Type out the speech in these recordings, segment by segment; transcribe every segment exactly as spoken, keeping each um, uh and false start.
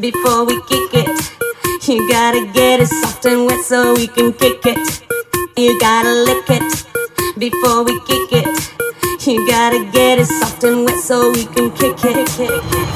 before we kick it. You gotta get it soft and wet so we can kick it. You gotta lick it before we kick it. You gotta get it soft and wet so we can kick it. Kick it.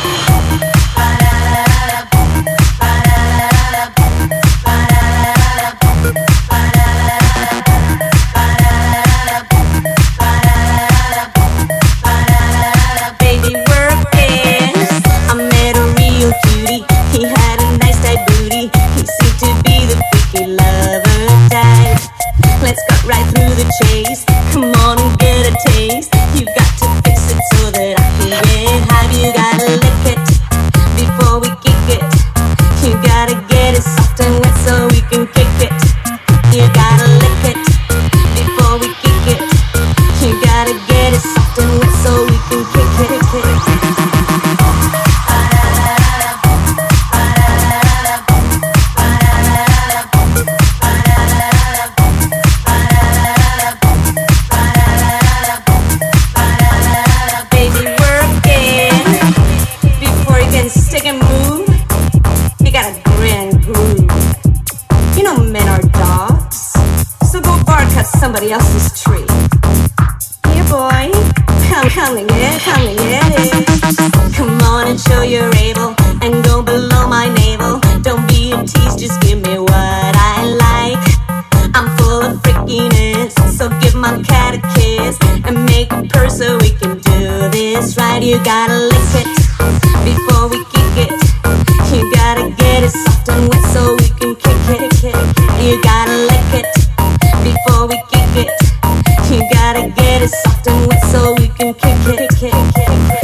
Chase. Come on and get a taste. You got to fix it so that I can get high. You gotta lick it before we kick it. You gotta get it soft and wet so we can kick it. You gotta lick it before we kick it. You gotta get it soft and wet so we can kick it. Kick it. Stick and move, you got a grand groove. You know men are dogs, so go bark at somebody else's tree. Here boy, come, come and get, come and get it. Come on and show you're able, and go below my navel. Don't be a tease, just give me what I like. I'm full of freakiness, so give my cat a kiss, and make a purr so we can do this right. You gotta lick it before we kick it. You gotta get it soft and wet so we can kick it. You gotta lick it before we kick it. You gotta get it soft and wet so we can kick it. Kick it, kick it.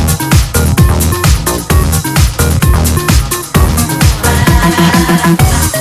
We'll be right back.